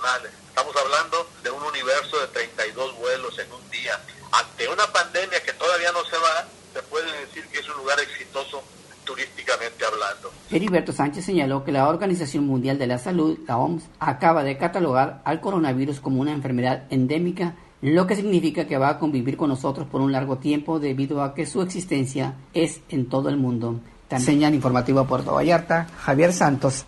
internacionales. Estamos hablando de un universo de treinta y dos vuelos en un día. Ante una pandemia que todavía no se va, se puede decir que es un lugar exitoso turísticamente hablando. Heriberto Sánchez señaló que la Organización Mundial de la Salud, la O M S, acaba de catalogar al coronavirus como una enfermedad endémica, lo que significa que va a convivir con nosotros por un largo tiempo debido a que su existencia es en todo el mundo. También señal informativa Puerto Vallarta, Javier Santos.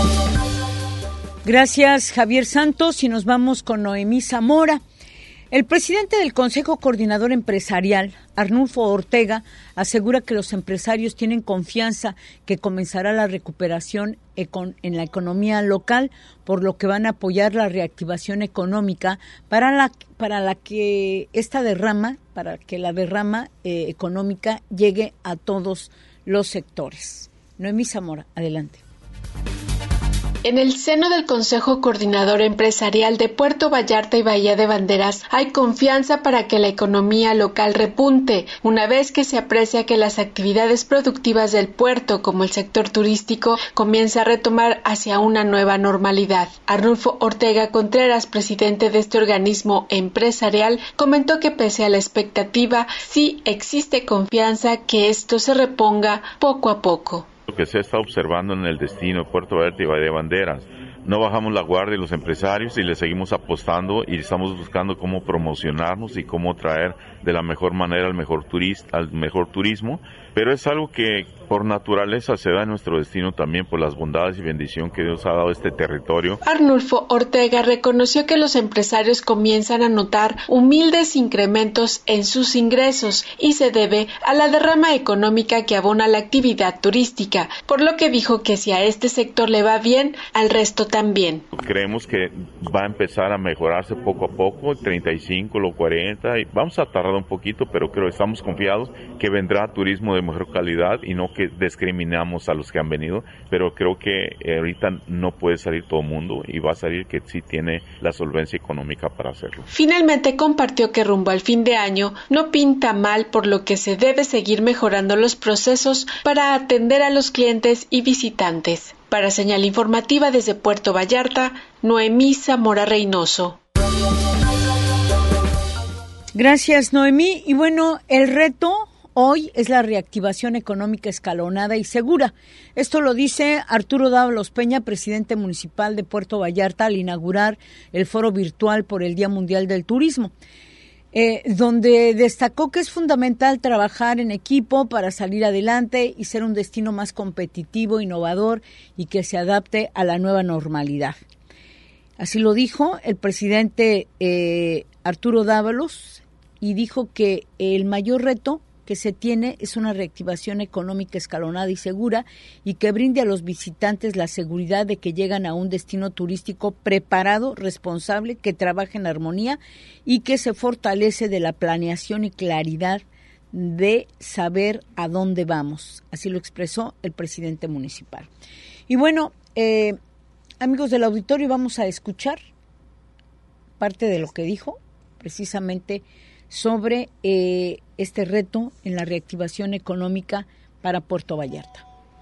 Gracias, Javier Santos, y nos vamos con Noemí Zamora. El presidente del Consejo Coordinador Empresarial, Arnulfo Ortega, asegura que los empresarios tienen confianza que comenzará la recuperación en la economía local, por lo que van a apoyar la reactivación económica para la para la que esta derrama, para que la derrama eh, económica llegue a todos los sectores. Noemí Zamora, adelante. En el seno del Consejo Coordinador Empresarial de Puerto Vallarta y Bahía de Banderas hay confianza para que la economía local repunte, una vez que se aprecia que las actividades productivas del puerto, como el sector turístico, comienza a retomar hacia una nueva normalidad. Arnulfo Ortega Contreras, presidente de este organismo empresarial, comentó que pese a la expectativa, sí existe confianza que esto se reponga poco a poco. Lo que se está observando en el destino de Puerto Vallarta y Bahía de Banderas. No bajamos la guardia los empresarios y le seguimos apostando y estamos buscando cómo promocionarnos y cómo traer de la mejor manera al mejor turista, al mejor turismo, pero es algo que por naturaleza se da en nuestro destino también por las bondades y bendición que Dios ha dado a este territorio. Arnulfo Ortega reconoció que los empresarios comienzan a notar humildes incrementos en sus ingresos y se debe a la derrama económica que abona la actividad turística, por lo que dijo que si a este sector le va bien, al resto también. Creemos que va a empezar a mejorarse poco a poco, treinta y cinco, los cuarenta, y vamos a tardar un poquito, pero creo que estamos confiados que vendrá turismo de mejor calidad y no que discriminamos a los que han venido, pero creo que eh, ahorita no puede salir todo el mundo y va a salir que sí tiene la solvencia económica para hacerlo. Finalmente compartió que rumbo al fin de año no pinta mal, por lo que se debe seguir mejorando los procesos para atender a los clientes y visitantes. Para Señal Informativa desde Puerto Vallarta, Noemí Zamora Reynoso. Gracias, Noemí. Y bueno, el reto hoy es la reactivación económica escalonada y segura. Esto lo dice Arturo Dávalos Peña, presidente municipal de Puerto Vallarta, al inaugurar el foro virtual por el Día Mundial del Turismo, eh, donde destacó que es fundamental trabajar en equipo para salir adelante y ser un destino más competitivo, innovador y que se adapte a la nueva normalidad. Así lo dijo el presidente eh, Arturo Dávalos, y dijo que el mayor reto que se tiene es una reactivación económica escalonada y segura y que brinde a los visitantes la seguridad de que llegan a un destino turístico preparado, responsable, que trabaja en armonía y que se fortalece de la planeación y claridad de saber a dónde vamos. Así lo expresó el presidente municipal. Y bueno, eh, amigos del auditorio, vamos a escuchar parte de lo que dijo precisamente sobre eh, este reto en la reactivación económica para Puerto Vallarta.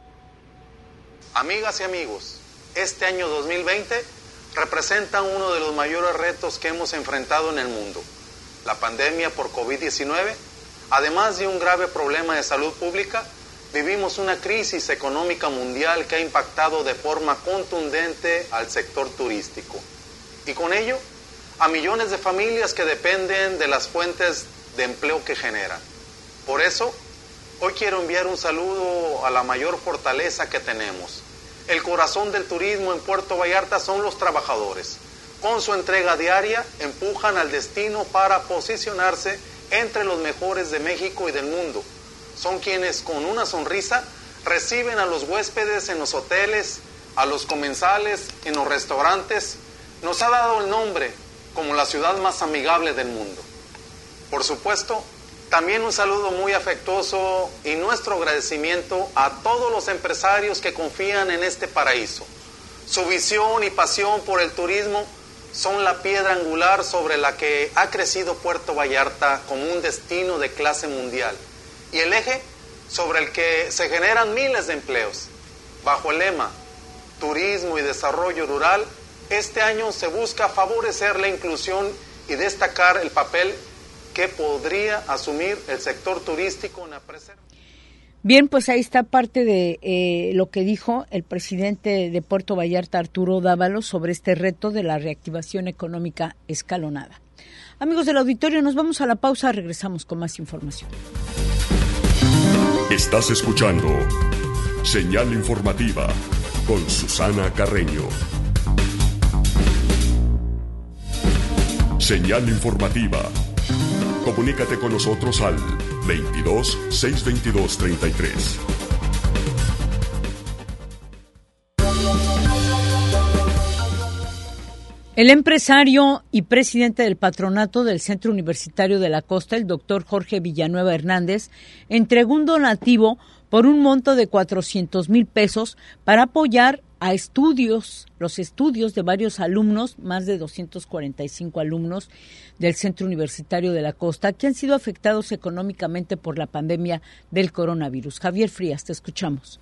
Amigas y amigos, este año dos mil veinte representa uno de los mayores retos que hemos enfrentado en el mundo. La pandemia por covid diecinueve, además de un grave problema de salud pública, vivimos una crisis económica mundial que ha impactado de forma contundente al sector turístico. Y con ello, a millones de familias que dependen de las fuentes de empleo que generan. Por eso, hoy quiero enviar un saludo a la mayor fortaleza que tenemos. El corazón del turismo en Puerto Vallarta son los trabajadores. Con su entrega diaria, empujan al destino para posicionarse entre los mejores de México y del mundo. Son quienes, con una sonrisa, reciben a los huéspedes en los hoteles, a los comensales, en los restaurantes. Nos ha dado el nombre como la ciudad más amigable del mundo. Por supuesto, también un saludo muy afectuoso y nuestro agradecimiento a todos los empresarios que confían en este paraíso. Su visión y pasión por el turismo son la piedra angular sobre la que ha crecido Puerto Vallarta como un destino de clase mundial y el eje sobre el que se generan miles de empleos. Bajo el lema Turismo y Desarrollo Rural, Este año se busca favorecer la inclusión y destacar el papel que podría asumir el sector turístico en la preservación. Bien, pues ahí está parte de eh, lo que dijo el presidente de Puerto Vallarta, Arturo Dávalos, sobre este reto de la reactivación económica escalonada. Amigos del auditorio, nos vamos a la pausa, regresamos con más información. Estás escuchando Señal Informativa con Susana Carreño. Señal Informativa. Comunícate con nosotros al veintidós, seiscientos veintidós, treinta y tres. El empresario y presidente del patronato del Centro Universitario de la Costa, el doctor Jorge Villanueva Hernández, entregó un donativo por un monto de cuatrocientos mil pesos para apoyar a estudios, los estudios de varios alumnos, más de doscientos cuarenta y cinco alumnos del Centro Universitario de la Costa, que han sido afectados económicamente por la pandemia del coronavirus. Javier Frías, te escuchamos.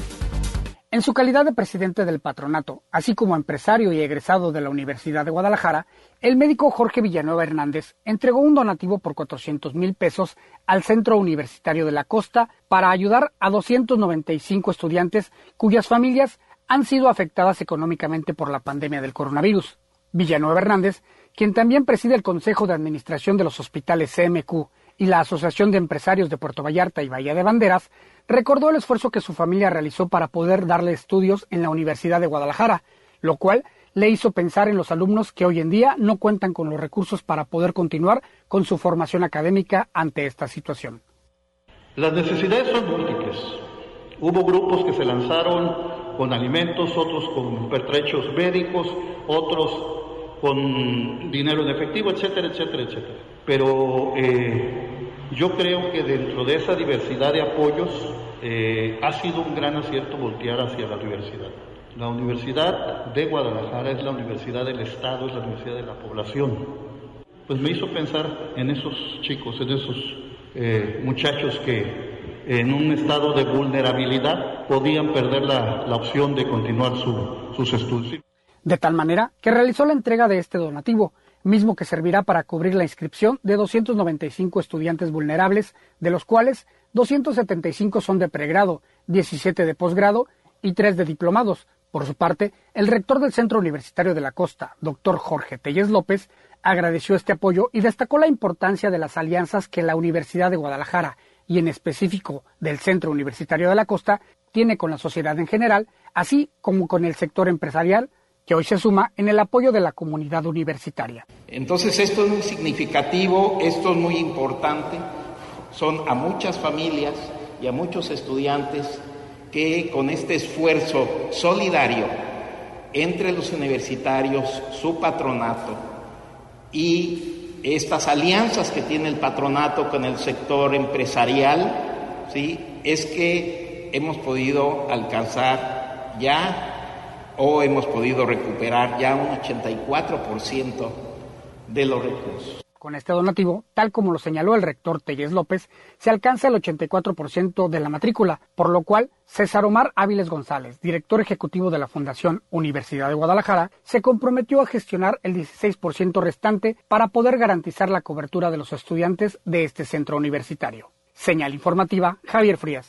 En su calidad de presidente del patronato, así como empresario y egresado de la Universidad de Guadalajara, el médico Jorge Villanueva Hernández entregó un donativo por cuatrocientos mil pesos al Centro Universitario de la Costa para ayudar a doscientos noventa y cinco estudiantes cuyas familias han sido afectadas económicamente por la pandemia del coronavirus. Villanueva Hernández, quien también preside el Consejo de Administración de los Hospitales C M Q y la Asociación de Empresarios de Puerto Vallarta y Bahía de Banderas, recordó el esfuerzo que su familia realizó para poder darle estudios en la Universidad de Guadalajara, lo cual le hizo pensar en los alumnos que hoy en día no cuentan con los recursos para poder continuar con su formación académica ante esta situación. Las necesidades son múltiples. Hubo grupos que se lanzaron con alimentos, otros con pertrechos médicos, otros con dinero en efectivo, etcétera, etcétera, etcétera. Pero eh, yo creo que dentro de esa diversidad de apoyos eh, ha sido un gran acierto voltear hacia la universidad. La Universidad de Guadalajara es la universidad del Estado, es la universidad de la población. Pues me hizo pensar en esos chicos, en esos eh, muchachos que en un estado de vulnerabilidad podían perder la, la opción de continuar su, sus estudios. De tal manera que realizó la entrega de este donativo, mismo que servirá para cubrir la inscripción de doscientos noventa y cinco estudiantes vulnerables, de los cuales doscientos setenta y cinco son de pregrado, diecisiete de posgrado y tres de diplomados. Por su parte, el rector del Centro Universitario de la Costa, doctor Jorge Tellez López, agradeció este apoyo y destacó la importancia de las alianzas que la Universidad de Guadalajara y en específico del Centro Universitario de la Costa tiene con la sociedad en general, así como con el sector empresarial, que hoy se suma en el apoyo de la comunidad universitaria. Entonces esto es muy significativo, esto es muy importante, son a muchas familias y a muchos estudiantes que con este esfuerzo solidario entre los universitarios, su patronato y estas alianzas que tiene el patronato con el sector empresarial, ¿sí?, es que hemos podido alcanzar ya o hemos podido recuperar ya un ochenta y cuatro por ciento de los recursos. Con este donativo, tal como lo señaló el rector Tellez López, se alcanza el ochenta y cuatro por ciento de la matrícula, por lo cual César Omar Áviles González, director ejecutivo de la Fundación Universidad de Guadalajara, se comprometió a gestionar el dieciséis por ciento restante para poder garantizar la cobertura de los estudiantes de este centro universitario. Señal informativa, Javier Frías.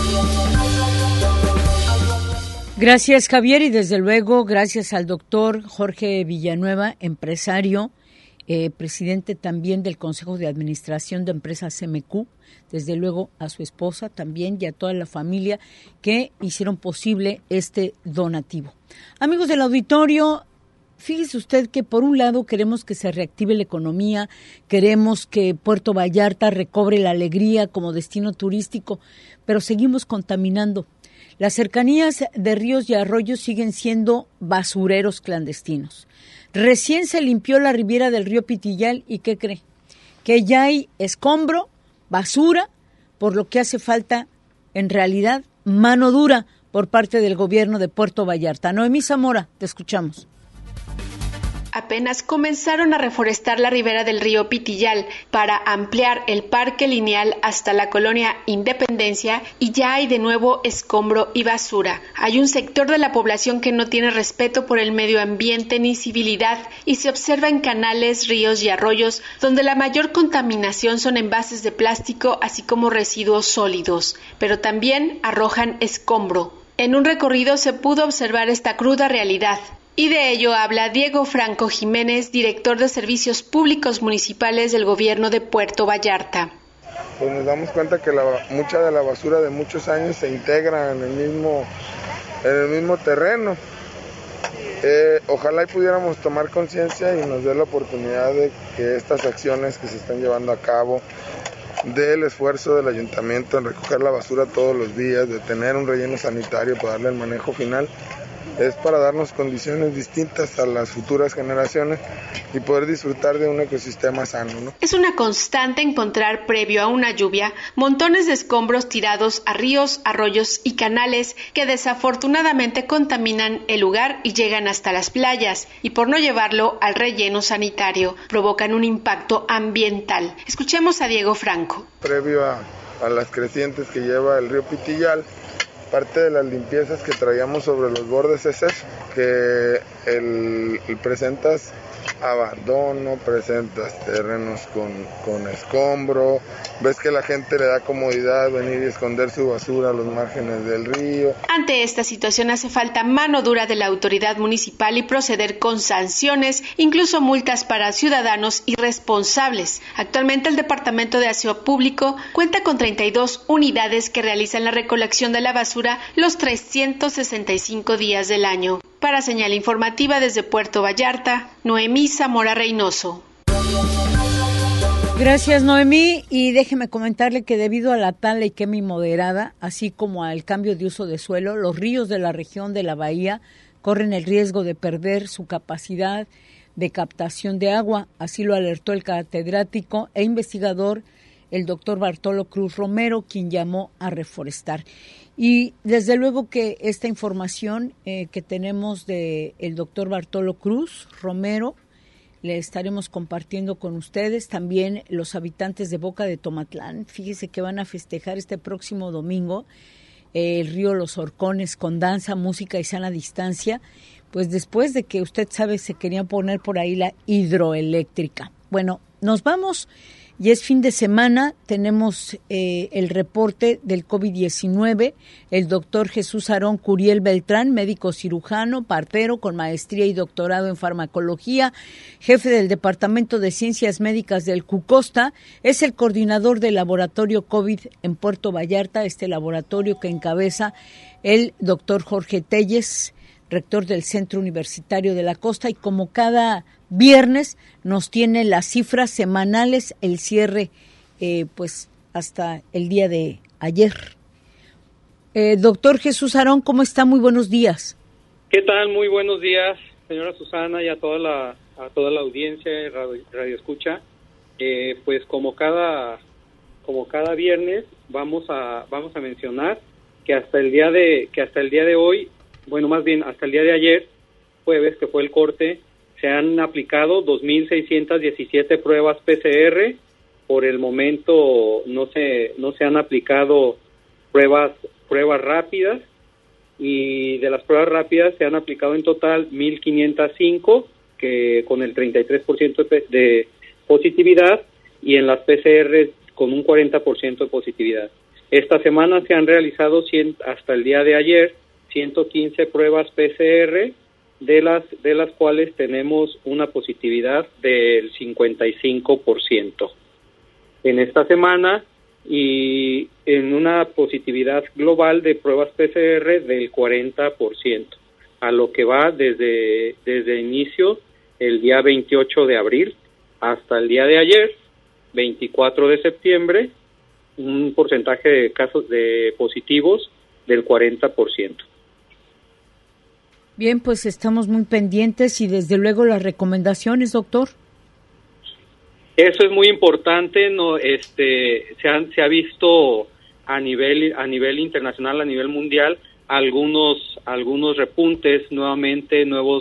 Gracias, Javier, y desde luego gracias al doctor Jorge Villanueva, empresario, eh, presidente también del Consejo de Administración de Empresas C M Q, desde luego a su esposa también y a toda la familia que hicieron posible este donativo. Amigos del auditorio, fíjese usted que por un lado queremos que se reactive la economía, queremos que Puerto Vallarta recobre la alegría como destino turístico, pero seguimos contaminando. Las cercanías de ríos y arroyos siguen siendo basureros clandestinos. Recién se limpió la ribera del río Pitillal y ¿qué cree? Que ya hay escombro, basura, por lo que hace falta, en realidad, mano dura por parte del gobierno de Puerto Vallarta. Noemí Zamora, te escuchamos. apenas comenzaron a reforestar la ribera del río Pitillal para ampliar el parque lineal hasta la colonia Independencia y ya hay de nuevo escombro y basura. Hay un sector de la población que no tiene respeto por el medio ambiente ni civilidad y se observa en canales, ríos y arroyos donde la mayor contaminación son envases de plástico así como residuos sólidos, pero también arrojan escombro. En un recorrido se pudo observar esta cruda realidad. Y de ello habla Diego Franco Jiménez, director de Servicios Públicos Municipales del Gobierno de Puerto Vallarta. Pues nos damos cuenta que la, mucha de la basura de muchos años se integra en el mismo, en el mismo terreno. Eh, ojalá y pudiéramos tomar conciencia y nos dé la oportunidad de que estas acciones que se están llevando a cabo, del esfuerzo del ayuntamiento en recoger la basura todos los días, de tener un relleno sanitario para darle el manejo final, es para darnos condiciones distintas a las futuras generaciones y poder disfrutar de un ecosistema sano, ¿no? Es una constante encontrar previo a una lluvia montones de escombros tirados a ríos, arroyos y canales que desafortunadamente contaminan el lugar y llegan hasta las playas y por no llevarlo al relleno sanitario provocan un impacto ambiental. Escuchemos a Diego Franco. Previo a, a las crecientes que lleva el río Pitillal, parte de las limpiezas que traíamos sobre los bordes es eso, que el, el presentas abandono, presentas terrenos con, con escombro, ves que la gente le da comodidad venir y esconder su basura a los márgenes del río. Ante esta situación hace falta mano dura de la autoridad municipal y proceder con sanciones, incluso multas para ciudadanos irresponsables. Actualmente el Departamento de Aseo Público cuenta con treinta y dos unidades que realizan la recolección de la basura los trescientos sesenta y cinco días del año. Para Señal Informativa desde Puerto Vallarta, Noemí Zamora Reynoso. Gracias, Noemí. Y déjeme comentarle que debido a la tala y quema inmoderada, así como al cambio de uso de suelo, los ríos de la región de la Bahía corren el riesgo de perder su capacidad de captación de agua. Así lo alertó el catedrático e investigador, el doctor Bartolo Cruz Romero, quien llamó a reforestar. Y desde luego que esta información eh, que tenemos de el doctor Bartolo Cruz Romero, le estaremos compartiendo con ustedes. También los habitantes de Boca de Tomatlán, fíjese que van a festejar este próximo domingo eh, el río Los Horcones con danza, música y sana distancia, pues después de que usted sabe se quería poner por ahí la hidroeléctrica. Bueno, nos vamos. Y es fin de semana, tenemos eh, el reporte del COVID diecinueve, el doctor Jesús Aarón Curiel Beltrán, médico cirujano, partero con maestría y doctorado en farmacología, jefe del Departamento de Ciencias Médicas del CUCOSTA, es el coordinador del laboratorio COVID en Puerto Vallarta, este laboratorio que encabeza el doctor Jorge Telles, rector del Centro Universitario de la Costa, y como cada viernes nos tiene las cifras semanales, el cierre eh, pues hasta el día de ayer. Eh, doctor Jesús Aarón, ¿cómo está? Muy buenos días. ¿Qué tal? Muy buenos días, señora Susana, y a toda la a toda la audiencia de Radio, Radio Escucha. Eh, pues como cada como cada viernes vamos a vamos a mencionar que hasta el día de que hasta el día de hoy, bueno, más bien hasta el día de ayer, jueves, que fue el corte, se han aplicado dos mil seiscientas diecisiete pruebas P C R. Por el momento no se no se han aplicado pruebas pruebas rápidas, y de las pruebas rápidas se han aplicado en total mil quinientas cinco, que con el treinta y tres por ciento de, de positividad, y en las P C R con un cuarenta por ciento de positividad. Esta semana se han realizado cien, hasta el día de ayer ciento quince pruebas P C R, de las de las cuales tenemos una positividad del cincuenta y cinco por ciento en esta semana, y en una positividad global de pruebas P C R del cuarenta por ciento, a lo que va desde desde inicio el día veintiocho de abril hasta el día de ayer, veinticuatro de septiembre, un porcentaje de casos de positivos del cuarenta por ciento. Bien, pues estamos muy pendientes y desde luego las recomendaciones, doctor. Eso es muy importante, no, este, se han, se ha visto a nivel a nivel internacional, a nivel mundial, algunos algunos repuntes, nuevamente nuevos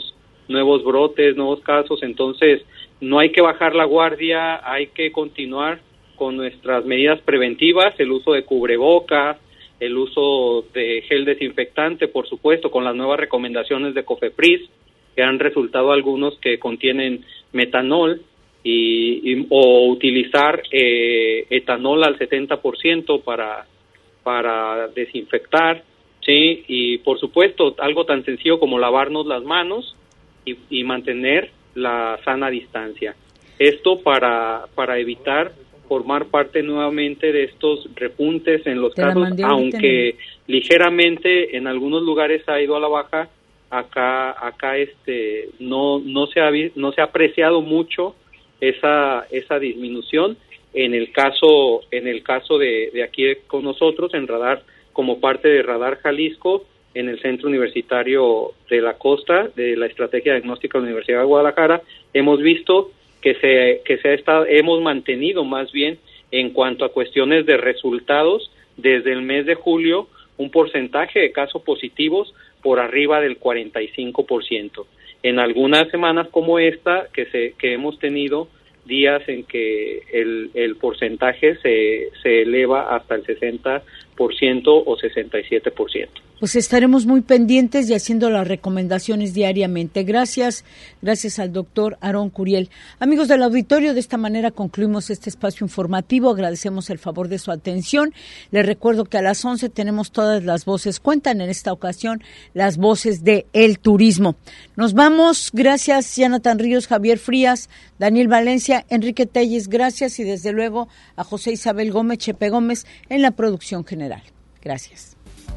nuevos brotes, nuevos casos. Entonces no hay que bajar la guardia, hay que continuar con nuestras medidas preventivas, el uso de cubrebocas, el uso de gel desinfectante, por supuesto, con las nuevas recomendaciones de COFEPRIS, que han resultado algunos que contienen metanol, y, y o utilizar eh, etanol al setenta por ciento para, para desinfectar, ¿sí? Y por supuesto, algo tan sencillo como lavarnos las manos y, y mantener la sana distancia. Esto para, para evitar formar parte nuevamente de estos repuntes en los Te casos, aunque ligeramente en algunos lugares ha ido a la baja, acá acá este no no se ha no se ha apreciado mucho esa esa disminución en el caso en el caso de, de aquí con nosotros en Radar, como parte de Radar Jalisco, en el Centro Universitario de la Costa de la Estrategia Diagnóstica de la Universidad de Guadalajara, hemos visto que se que se ha estado, hemos mantenido más bien en cuanto a cuestiones de resultados desde el mes de julio un porcentaje de casos positivos por arriba del cuarenta y cinco por ciento. En algunas semanas como esta que se que hemos tenido días en que el el porcentaje se se eleva hasta el sesenta por ciento o sesenta y siete por ciento. Pues estaremos muy pendientes y haciendo las recomendaciones diariamente. Gracias, gracias al doctor Aarón Curiel. Amigos del auditorio, de esta manera concluimos este espacio informativo. Agradecemos el favor de su atención. Les recuerdo que a las once tenemos todas las voces. Cuentan en esta ocasión las voces de El Turismo. Nos vamos. Gracias, Jonathan Ríos, Javier Frías, Daniel Valencia, Enrique Telles. Gracias y desde luego a José Isabel Gómez, Chepe Gómez en la producción general. Gracias.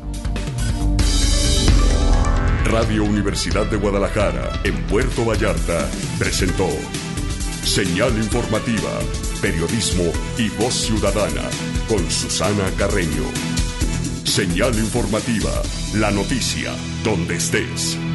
Radio Universidad de Guadalajara, en Puerto Vallarta, presentó Señal Informativa, Periodismo y Voz Ciudadana, con Susana Carreño. Señal Informativa, la noticia, donde estés.